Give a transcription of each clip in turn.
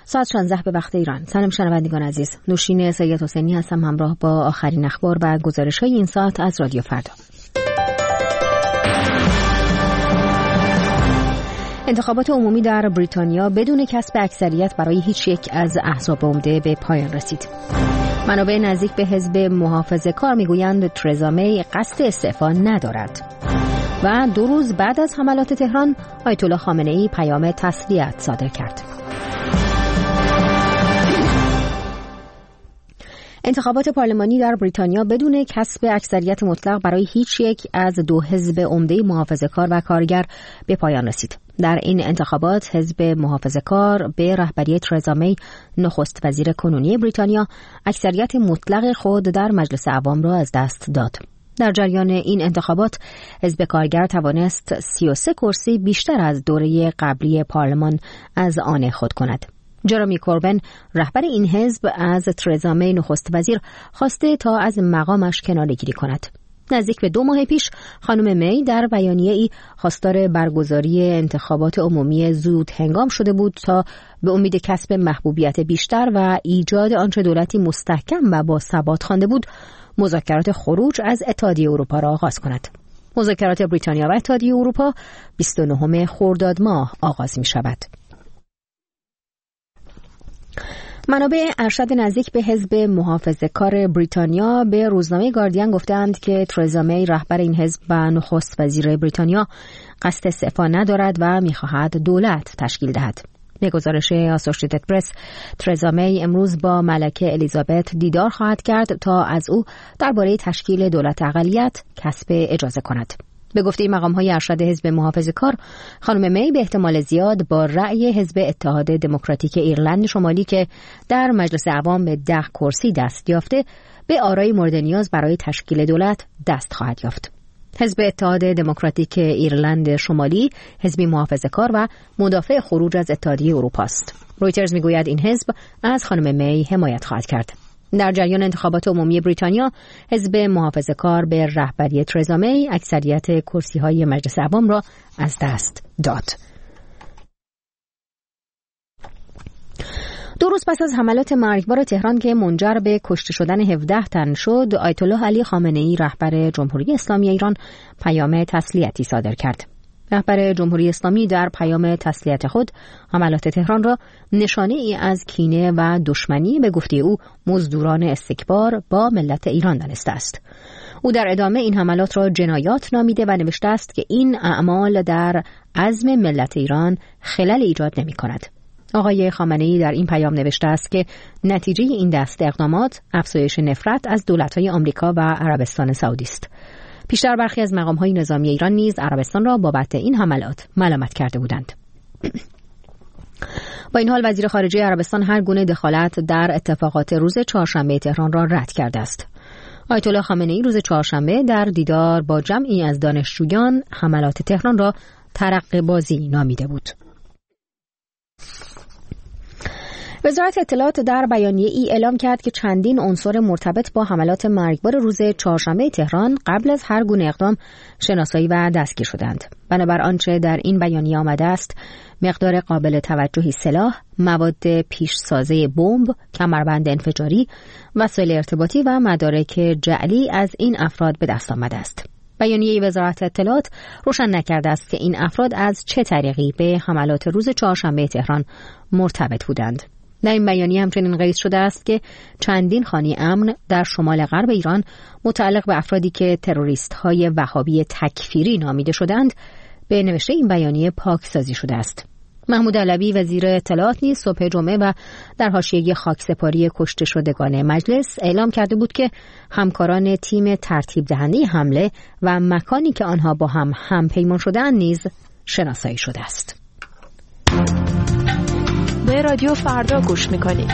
ساعت 16 به وقت ایران. سلام شنوندگان عزیز. نوشین سید حسینی هستم همراه با آخرین اخبار و گزارش‌های این ساعت از رادیو فردا. انتخابات عمومی در بریتانیا بدون کسب اکثریت برای هیچ یک از احزاب عمده به پایان رسید. منابع نزدیک به حزب محافظه‌کار میگویند ترزا می قصد استعفا ندارد. و 2 روز بعد از حملات تهران، آیت الله خامنه‌ای پیام تسلیت صادر کرد. انتخابات پارلمانی در بریتانیا بدون کسب اکثریت مطلق برای هیچ یک از 2 حزب عمده محافظه‌کار و کارگر به پایان رسید. در این انتخابات حزب محافظه‌کار به رهبری ترزا می، نخست وزیر کنونی بریتانیا، اکثریت مطلق خود در مجلس عوام را از دست داد. در جریان این انتخابات حزب کارگر توانست 33 کرسی بیشتر از دوره قبلی پارلمان از آن خود کند. جرمی کوربن رهبر این حزب از ترزا می نخست وزیر خواسته تا از مقامش کناره‌گیری کند. نزدیک به 2 ماه پیش خانم می در بیانیه‌ای خواستار برگزاری انتخابات عمومی زود هنگام شده بود تا به امید کسب محبوبیت بیشتر و ایجاد آنچه دولتی مستحکم و با ثبات خوانده بود، مذاکرات خروج از اتحادیه اروپا را آغاز کند. مذاکرات بریتانیا و اتحادیه اروپا 29 خرداد ماه آغاز می شود. منابع ارشد نزدیک به حزب محافظه‌کار بریتانیا به روزنامه گاردین گفتند که ترزا می رهبر این حزب و نخست وزیر بریتانیا قصد استعفا ندارد و می‌خواهد دولت تشکیل دهد. به گزارش آسوشییتد پرس، ترزا می امروز با ملکه الیزابت دیدار خواهد کرد تا از او درباره تشکیل دولت اقلیت کسب اجازه کند. به گفته مقام‌های ارشد حزب محافظه‌کار، خانم می به احتمال زیاد با رأی حزب اتحاد دموکراتیک ایرلند شمالی که در مجلس عوام به 10 کرسی دست یافته، به آرای مورد نیاز برای تشکیل دولت دست خواهد یافت. حزب اتحاد دموکراتیک ایرلند شمالی حزبی محافظه‌کار و مدافع خروج از اتحادیه اروپا است. رویترز میگوید این حزب از خانم می حمایت خواهد کرد. در جریان انتخابات عمومی بریتانیا، حزب محافظه‌کار به رهبری ترزا می اکثریت کرسی‌های مجلس عوام را از دست داد. 2 روز پس از حملات مرگبار تهران که منجر به کشته شدن 17 تن شد، آیت الله علی خامنه‌ای رهبر جمهوری اسلامی ایران پیام تسلیتی صادر کرد. رهبر جمهوری اسلامی در پیام تسلیت خود حملات تهران را نشانه ای از کینه و دشمنی به گفته او مزدوران استکبار با ملت ایران دانسته است. او در ادامه این حملات را جنایات نامیده و نوشته است که این اعمال در عزم ملت ایران خلل ایجاد نمی کند. آقای خامنه‌ای در این پیام نوشته است که نتیجه این دست اقدامات افزایش نفرت از دولت‌های آمریکا و عربستان سعودی است. پیشتر برخی از مقام‌های نظامی ایران نیز عربستان را بابت این حملات ملامت کرده بودند. با این حال وزیر خارجه عربستان هر گونه دخالت در اتفاقات روز چهارشنبه تهران را رد کرده است. آیت الله خامنه‌ای روز چهارشنبه در دیدار با جمعی از دانشجویان حملات تهران را ترقه‌بازی نامیده بود. وزارت اطلاعات در بیانیه‌ای اعلام کرد که چندین عنصر مرتبط با حملات مرگبار روز چهارشنبه تهران قبل از هر گونه اقدام شناسایی و دستگیر شدند. بنابر آنچه در این بیانیه آمده است، مقدار قابل توجهی سلاح، مواد پیشسازه بمب، کمربند انفجاری، وسایل ارتباطی و مدارک جعلی از این افراد به دست آمده است. بیانیه وزارت اطلاعات روشن نکرده است که این افراد از چه طریقی به حملات روز چهارشنبه تهران مرتبط بودند. در این بیانیه همچنین قید شده است که چندین خانه امن در شمال غرب ایران متعلق به افرادی که تروریست‌های وهابی تکفیری نامیده شدند به نوشته این بیانیه پاکسازی شده است. محمود علوی وزیر اطلاعات نیز صبح جمعه و در حاشیه خاکسپاری کشته شدگان مجلس اعلام کرده بود که همکاران تیم ترتیب دهنده حمله و مکانی که آنها با هم پیمان شده‌اند نیز شناسایی شده است. به رادیو فردا گوش میکنید.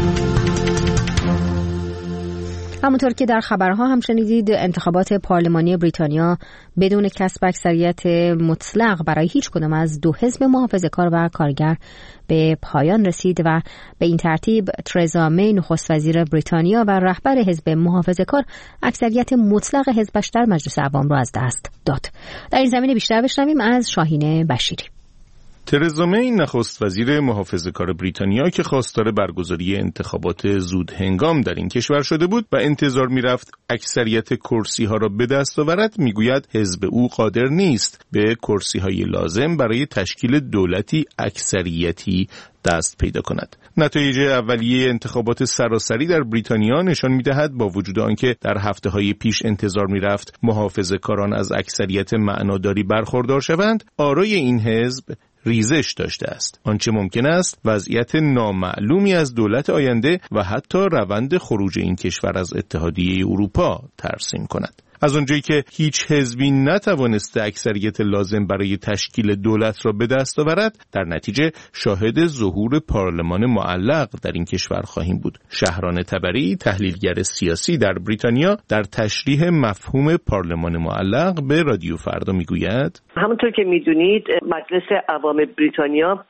همونطور که در خبرها هم شنیدید، انتخابات پارلمانی بریتانیا بدون کسب اکثریت مطلق برای هیچ کدام از 2 حزب محافظه‌کار و کارگر به پایان رسید و به این ترتیب ترزا می نخست وزیر بریتانیا و رهبر حزب محافظه‌کار اکثریت مطلق حزبش در مجلس عوام را از دست داد. در این زمینه بیشتر بشنویم از شاهین بشیری. ترزا می نخست وزیر محافظه‌کار بریتانیا که خواستار برگزاری انتخابات زود هنگام در این کشور شده بود و انتظار می‌رفت اکثریت کرسی‌ها را به دست آورد، میگوید حزب او قادر نیست به کرسی‌های لازم برای تشکیل دولتی اکثریتی دست پیدا کند. نتایج اولیه انتخابات سراسری در بریتانیا نشان می‌دهد با وجود آنکه در هفته‌های پیش انتظار می‌رفت محافظه‌کاران از اکثریت معناداری برخوردار شوند، آرای این حزب ریزش داشته است. آنچه ممکن است وضعیت نامعلومی از دولت آینده و حتی روند خروج این کشور از اتحادیه اروپا ترسیم کند. از اونجایی که هیچ حزبی نتوانسته اکثریت لازم برای تشکیل دولت را به دست آورد، در نتیجه شاهد ظهور پارلمان معلق در این کشور خواهیم بود. شهران تبری، تحلیلگر سیاسی در بریتانیا، در تشریح مفهوم پارلمان معلق به رادیو فردا میگوید: همونطور که میدونید مجلس عوام بریتانیا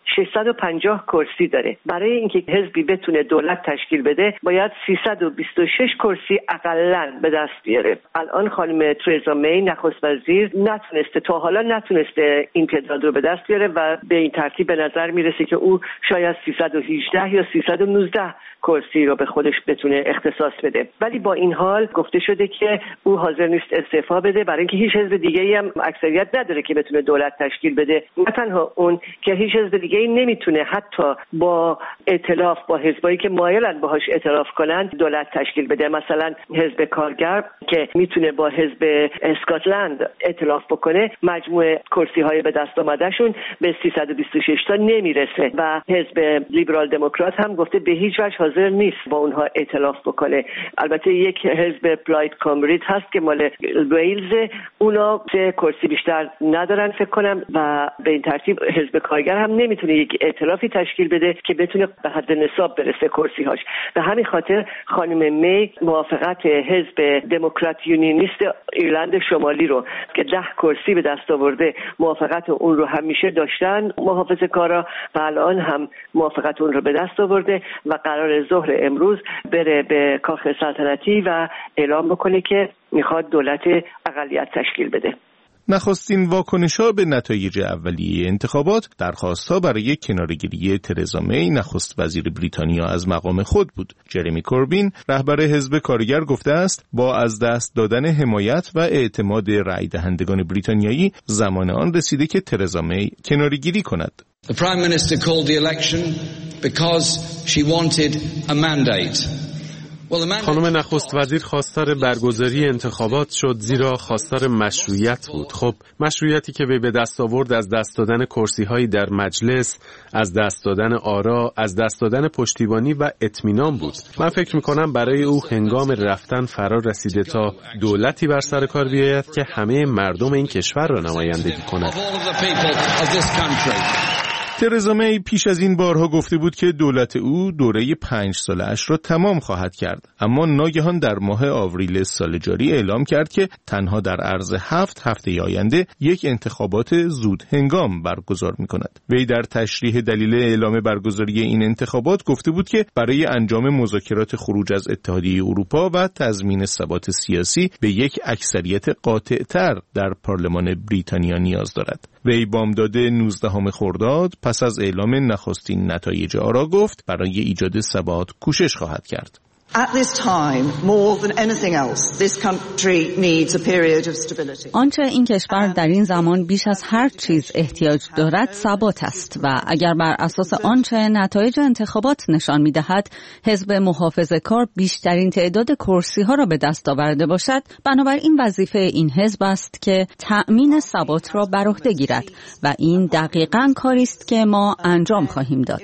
650 کرسی داره. برای اینکه حزبی بتونه دولت تشکیل بده باید 326 کرسی اقلاً به دست بیاره. الان خانم ترزا می نخست وزیر تا حالا نتونسته این تعداد رو به دست بیاره و به این ترتیب به نظر میرسه که او شاید 318 یا 319 کرسی رو به خودش بتونه اختصاص بده. ولی با این حال گفته شده که او حاضر نیست استعفا بده، برای اینکه هیچ حزب دیگه‌ای هم اکثریت نداره که بتونه دولت تشکیل بده. نه تنها اون که هیچ حزب دیگه‌ای نمیتونه حتی با ائتلاف با حزبایی که مایلن باهاش ائتلاف کنن دولت تشکیل بده. مثلا حزب کارگر که میتونه با حزب اسکاتلند ائتلاف بکنه، مجموع کرسی‌های به دست آمدهشون به 326 تا نمیرسه و حزب لیبرال دموکرات هم گفته به هیچ وجه حاضر نیست با اونها ائتلاف بکنه. البته یک حزب پلاید کامبریج هست که مال ویلز، اونا 3 کرسی بیشتر ندارن فکر کنم و به این ترتیب حزب کارگر هم نمیتونه یک ائتلافی تشکیل بده که بتونه به حد نصاب برسه کرسی‌هاش. به همین خاطر خانم می موافقت حزب دموکرات یونیونیست ایرلند شمالی رو که 10 کرسی به دست آورده، موافقت اون رو همیشه داشتن محافظه‌کارا و الان هم موافقت اون رو به دست آورده و قرار ظهر امروز بره به کاخ سلطنتی و اعلام بکنه که میخواد دولت اقلیت تشکیل بده. نخستین واکنش‌ها به نتایج اولیه انتخابات درخواست‌ها برای کناره‌گیری ترزا می نخست وزیر بریتانیا از مقام خود بود. جرمی کوربین رهبر حزب کارگر گفته است با از دست دادن حمایت و اعتماد رأی دهندگان بریتانیایی زمان آن رسیده که ترزا می کناره‌گیری کند. The Prime Minister called the election because she wanted a mandate. خانم نخست وزیر خواستار برگزاری انتخابات شد زیرا خواستار مشروعیت بود. خب مشروعیتی که به دست آورد از دست دادن کرسی‌هایی در مجلس، از دست دادن آرا، از دست دادن پشتیبانی و اطمینان بود. من فکر می‌کنم برای او هنگام رفتن فرا رسیده تا دولتی بر سر کار بیاید که همه مردم این کشور را نمایندگی کند. ترزا می پیش از این بارها گفته بود که دولت او دوره 5 ساله اش را تمام خواهد کرد، اما ناگهان در ماه آوریل سال جاری اعلام کرد که تنها در عرض 7 هفته آینده یک انتخابات زود هنگام برگزار می‌کند. وی در تشریح دلیل اعلام برگزاری این انتخابات گفته بود که برای انجام مذاکرات خروج از اتحادیه اروپا و تضمین ثبات سیاسی به یک اکثریت قاطع‌تر در پارلمان بریتانیا نیاز دارد. وی بامداد 19 خرداد پس از اعلام نخستین نتایج آرا گفت برای ایجاد ثبات کوشش خواهد کرد. آنچه این کشور در این زمان بیش از هر چیز احتیاج دارد ثبات است و اگر بر اساس آنچه نتایج انتخابات نشان می‌دهد حزب محافظه‌کار بیشترین تعداد کرسی‌ها را به دست آورده باشد، بنابراین وظیفه این حزب است که تأمین ثبات را بر عهده گیرد و این دقیقاً کاری است که ما انجام خواهیم داد.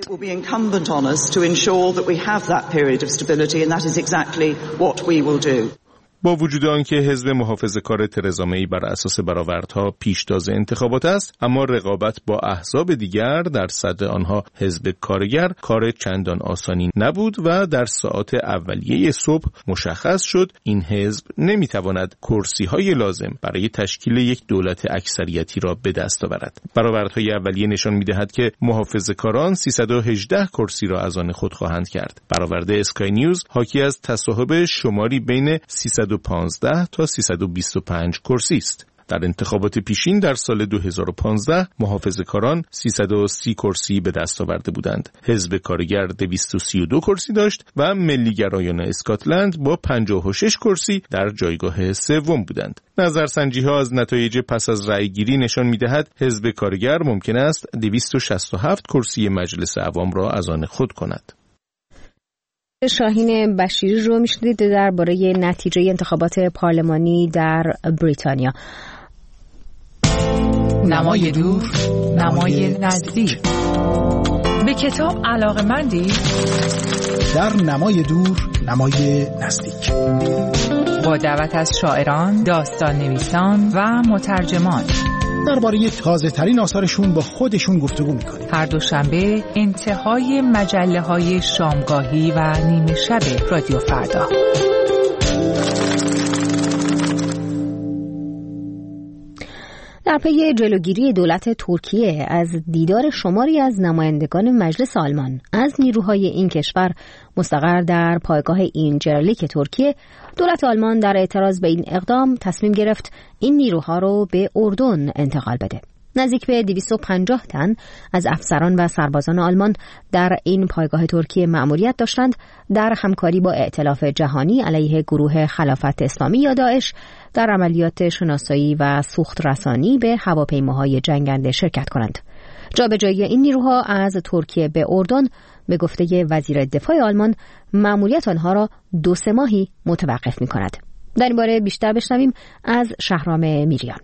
That is exactly what we will do. با وجود آنکه حزب محافظه‌کار ترزا می بر اساس برآوردها پیشتاز انتخابات است، اما رقابت با احزاب دیگر در صدر آنها حزب کارگر کار چندان آسانی نبود و در ساعات اولیه صبح مشخص شد این حزب نمیتواند کرسی‌های لازم برای تشکیل یک دولت اکثریتی را به دست آورد. برآوردهای اولیه نشان می‌دهد که محافظه‌کاران 318 کرسی را از آن خود خواهند کرد. برآورد اسکای نیوز حاکی از تصاحب شماری بین 315 تا 325 کرسی است. در انتخابات پیشین در سال 2015 محافظه‌کاران 330 کرسی به دست آورده بودند. حزب کارگر 232 کرسی داشت و ملیگرایان اسکاتلند با 56 کرسی در جایگاه سوم بودند. نظرسنجی‌ها از نتایج پس از رأیگیری نشان می‌دهد حزب کارگر ممکن است 267 کرسی مجلس عوام را از آن خود کند. شاهین بشیری رو میشنید درباره نتیجه انتخابات پارلمانی در بریتانیا. نمای دور، نمای نزدیک. به کتاب علاقه‌مندی؟ در نمای دور، نمای نزدیک. با دعوت از شاعران، داستان نویسان و مترجمان درباره تازه ترین آثارشون با خودشون گفتگو میکنیم. هر دوشنبه انتهای مجله‌های شامگاهی و نیمه شب رادیو فردا. در پی جلوگیری دولت ترکیه از دیدار شماری از نمایندگان مجلس آلمان از نیروهای این کشور مستقر در پایگاه اینجرلیک ترکیه، دولت آلمان در اعتراض به این اقدام تصمیم گرفت این نیروها رو به اردن انتقال بده. نزدیک به 250 تن از افسران و سربازان آلمان در این پایگاه ترکیه مأموریت داشتند در همکاری با ائتلاف جهانی علیه گروه خلافت اسلامی یا داعش در عملیات شناسایی و سوخت رسانی به هواپیماهای جنگنده شرکت کنند. جابجایی این نیروها از ترکیه به اردن به گفته وزیر دفاع آلمان مأموریت آنها را 2-3 ماهی متوقف می‌کند. در این باره بیشتر بشنویم از شهرام میریان.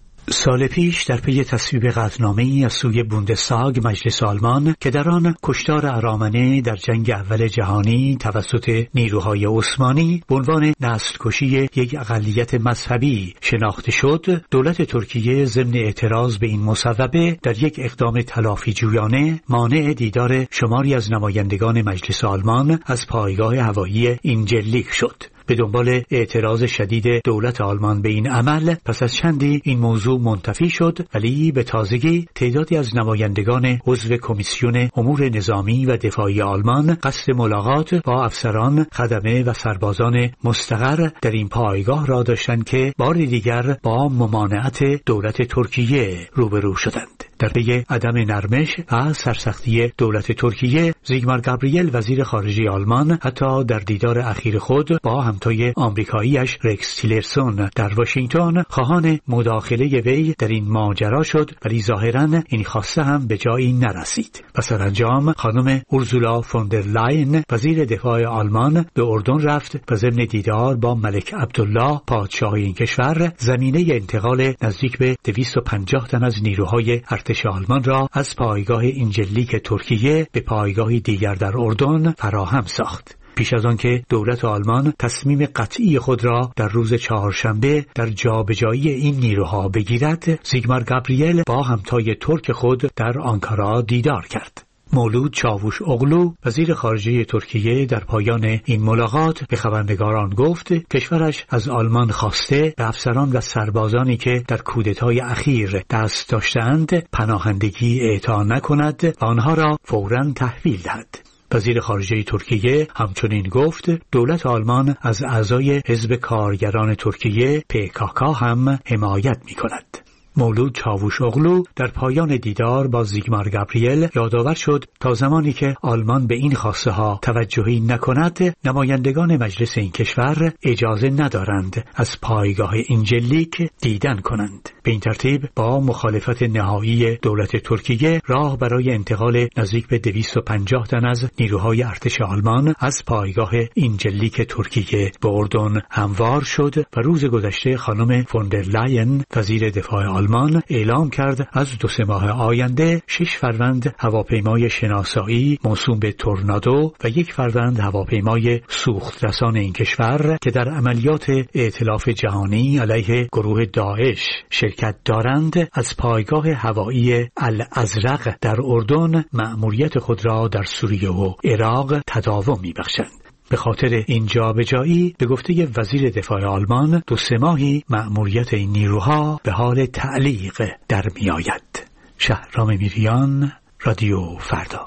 سال پیش در پی تصویب قطعنامه‌ای از سوی بوندستاگ مجلس آلمان که در آن کشتار ارامنه در جنگ اول جهانی توسط نیروهای عثمانی به عنوان نسل‌کشی یک اقلیت مذهبی شناخته شد، دولت ترکیه ضمن اعتراض به این مصوبه در یک اقدام تلافی جویانه مانع دیدار شماری از نمایندگان مجلس آلمان از پایگاه هوایی اینجرلیک شد. به دنبال اعتراض شدید دولت آلمان به این عمل پس از چندی این موضوع منتفی شد، ولی به تازگی تعدادی از نمایندگان عضو کمیسیون امور نظامی و دفاعی آلمان قصد ملاقات با افسران، خدمه و سربازان مستقر در این پایگاه را داشتند که بار دیگر با ممانعت دولت ترکیه روبرو شدند. در پی عدم نرمش و سرسختی دولت ترکیه، زیگمار گابریل وزیر خارجه آلمان حتی در دیدار اخیر خود با همتای آمریکاییش رکس تیلرسون در واشنگتن خواهان مداخله وی در این ماجرا شد، ولی ظاهراً این خواسته هم به جایی نرسید و سرانجام خانم اورزولا فون در لاین وزیر دفاع آلمان به اردن رفت و ضمن دیدار با ملک عبدالله پادشاه این کشور زمینه انتقال نزدیک به 250 تن از نیروهای ارتش آلمان را از پایگاه اینجرلیک ترکیه به پایگاهی دیگر در اردن فراهم ساخت. پیش از آن که دولت آلمان تصمیم قطعی خود را در روز چهارشنبه در جابجایی این نیروها بگیرد، زیگمار گابریل با همتای ترک خود در آنکارا دیدار کرد. مولود چاووش اغلو وزیر خارجه ترکیه در پایان این ملاقات به خبرنگاران گفت کشورش از آلمان خواسته به افسران و سربازانی که در کودتای اخیر دست داشتند پناهندگی اعطا نکند و آنها را فوراً تحویل دهد. وزیر خارجه ترکیه همچنین گفت دولت آلمان از اعضای حزب کارگران ترکیه PKK هم حمایت می‌کند. مولود چاووش اغلو در پایان دیدار با زیگمار گابریل یادآور شد تا زمانی که آلمان به این خواسته ها توجهی نکند، نمایندگان مجلس این کشور اجازه ندارند از پایگاه اینجرلیک دیدن کنند. به این ترتیب با مخالفت نهایی دولت ترکیه راه برای انتقال نزدیک به 250 تن از نیروهای ارتش آلمان از پایگاه اینجرلیک ترکیه به اردن هموار شد و روز گذشته خانم فون در لاین وزیر دفاع آلمان اعلام کرد از 2-3 ماه آینده 6 فروند هواپیمای شناسایی موسوم به تورنادو و 1 فروند هواپیمای سوخت رسان این کشور که در عملیات ائتلاف جهانی علیه گروه داعش شرکت دارند از پایگاه هوایی الازرق در اردن مأموریت خود را در سوریه و عراق تداوم می‌بخشند. به خاطر این جابجایی به گفته وزیر دفاع آلمان 2-3 ماهی مأموریت این نیروها به حال تعلیق در می‌آید. شهرام میریان، رادیو فردا.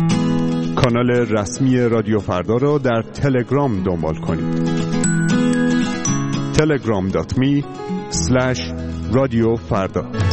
کانال رسمی رادیو فردا را در تلگرام دنبال کنید. telegram.me/رادیو رادیو فردا.